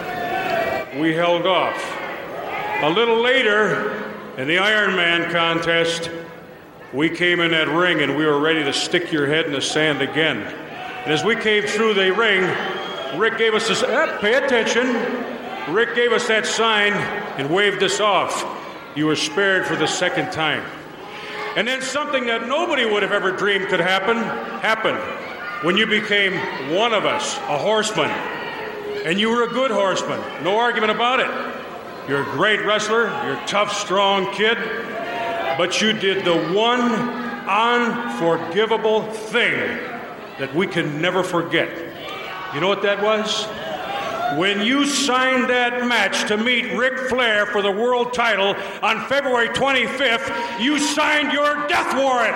We held off. A little later, in the Iron Man contest, we came in that ring and we were ready to stick your head in the sand again. And as we came through the ring, Rick gave us this, eh, pay attention. Rick gave us that sign and waved us off. You were spared for the second time. And then something that nobody would have ever dreamed could happen, happened when you became one of us, a horseman. And you were a good horseman, no argument about it. You're a great wrestler, you're a tough, strong kid, but you did the one unforgivable thing that we can never forget. You know what that was? When you signed that match to meet Ric Flair for the world title on February twenty-fifth, you signed your death warrant.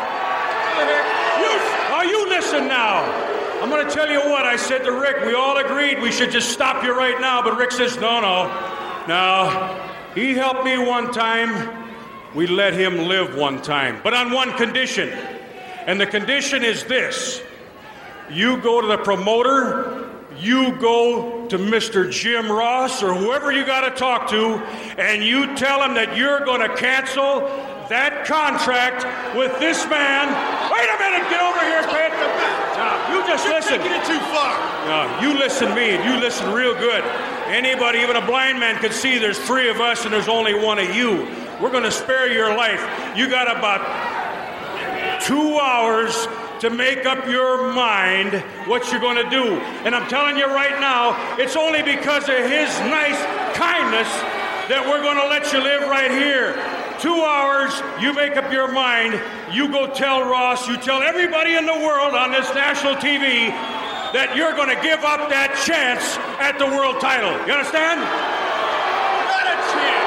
You, oh, you listen now. I'm going to tell you what I said to Rick. We all agreed we should just stop you right now, but Rick says, no, no. Now, he helped me one time. We let him live one time, but on one condition. And the condition is this. You go to the promoter, you go to Mister Jim Ross or whoever you got to talk to, and you tell him that you're going to cancel that contract with this man. Wait a minute, get over here, Pat. Now, you just You're listen. taking it too far. No, you listen to me, and you listen real good. Anybody, even a blind man, could see there's three of us and there's only one of you. We're going to spare your life. You got about two hours to make up your mind what you're going to do. And I'm telling you right now, it's only because of his nice kindness that we're going to let you live right here. Two hours, you make up your mind, you go tell Ross, you tell everybody in the world on this national T V that you're going to give up that chance at the world title. You understand? Not a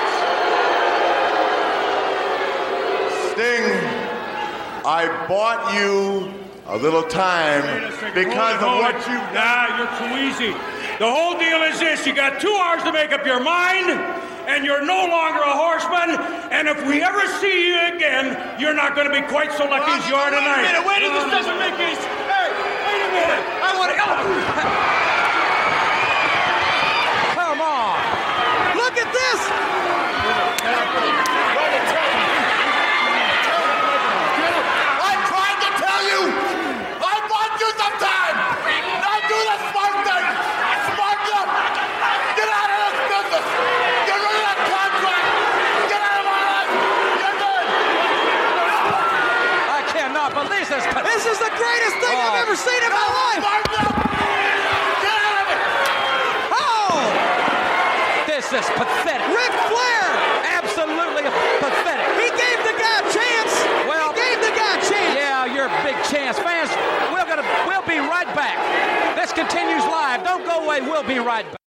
chance. Sting, I bought you a little time a because hold of it, hold what it. you Nah, you're too easy. The whole deal is this. You got two hours to make up your mind, and you're no longer a horseman, and if we ever see you again, you're not going to be quite so lucky as you are tonight. Wait a minute, wait a minute, this doesn't make any sense. Hey, wait a minute. I want to go. Come on. Look at this. I tried to tell you. I bought you some time. Now do the smart thing. Smart up. Get out of this business. Get rid of that contract. Get out of my life. You're done. I cannot believe this. This is the greatest thing Oh. I've ever seen in my life. Smart up. Get out of it. Oh! This is pathetic. Ric Flair! Absolutely pathetic. He gave the guy a chance. Well, he gave the guy a chance. Yeah, your big chance. Fans, we're gonna we'll be right back. This continues live. Don't go away. We'll be right back.